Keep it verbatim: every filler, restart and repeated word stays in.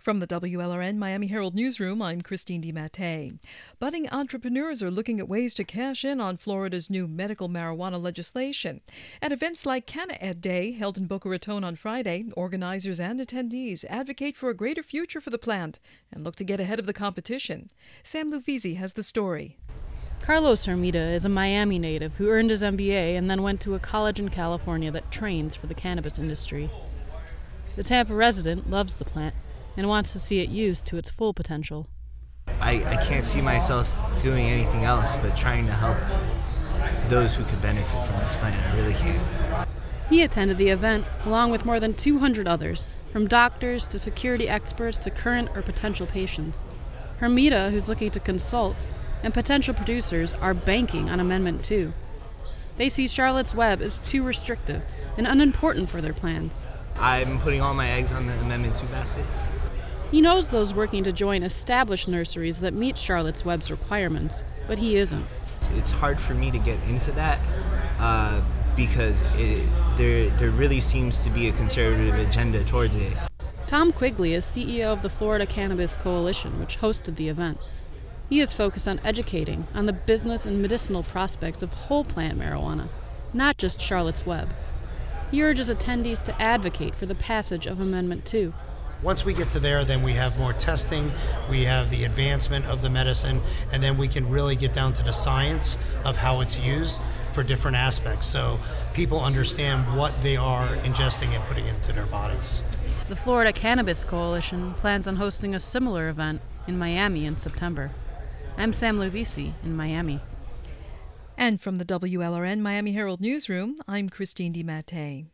From the W L R N Miami Herald Newsroom, I'm Christine DiMattei. Budding entrepreneurs are looking at ways to cash in on Florida's new medical marijuana legislation. At events like CannaEd Day, held in Boca Raton on Friday, organizers and attendees advocate for a greater future for the plant and look to get ahead of the competition. Sam Luvisi has the story. Carlos Hermida is a Miami native who earned his M B A and then went to a college in California that trains for the cannabis industry. The Tampa resident loves the plant and wants to see it used to its full potential. I, I can't see myself doing anything else but trying to help those who could benefit from this plant. I really can't. He attended the event along with more than two hundred others, from doctors to security experts to current or potential patients. Hermida, who's looking to consult, and potential producers are banking on Amendment two. They see Charlotte's Web as too restrictive and unimportant for their plans. I'm putting all my eggs on the Amendment two basket. He knows those working to join established nurseries that meet Charlotte's Web's requirements, but he isn't. It's hard for me to get into that uh, because it, there, there really seems to be a conservative agenda towards it. Tom Quigley is C E O of the Florida Cannabis Coalition, which hosted the event. He is focused on educating on the business and medicinal prospects of whole plant marijuana, not just Charlotte's Web. He urges attendees to advocate for the passage of Amendment two. Once we get to there, then we have more testing, we have the advancement of the medicine, and then we can really get down to the science of how it's used for different aspects, so people understand what they are ingesting and putting into their bodies. The Florida Cannabis Coalition plans on hosting a similar event in Miami in September. I'm Sam Luvisi in Miami. And from the W L R N Miami Herald Newsroom, I'm Christine DiMattei.